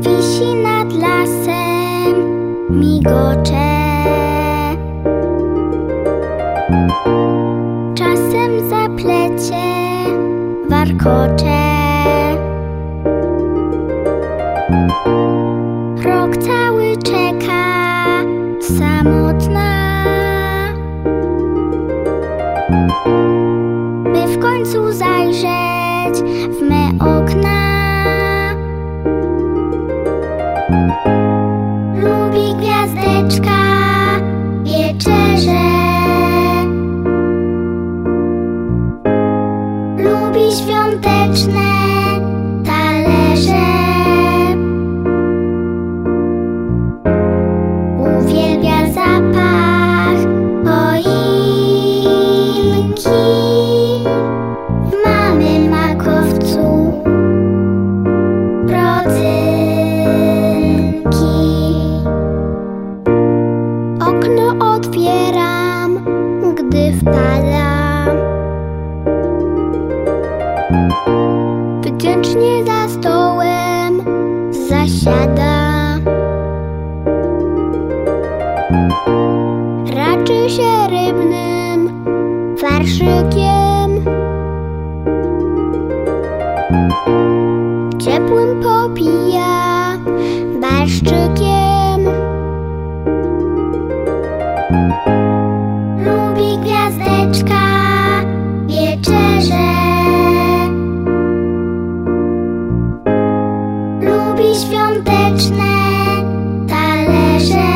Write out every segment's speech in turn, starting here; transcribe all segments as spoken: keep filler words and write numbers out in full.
wisi nad lasem, migocze. Czasem zaplecie, warkocze. Rok cały czeka, samotna, by w końcu zajrzeć w me okna. Lubi gwiazdeczka wieczerze, lubi świąteczne talerze. Uwielbia zapach choinki w mamy makowcu, rodzynki. Okno otwieram, gdy wpadam, wdzięcznie za stołem zasiada. Raczy się rybnym farszykiem, ciepłym popija barszczykiem. Lubi gwiazdeczka wieczerze, lubi świąteczne talerze.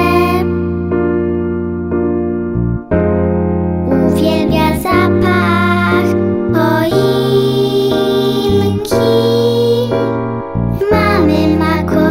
Uwielbia zapach choinki w mamy makowcu.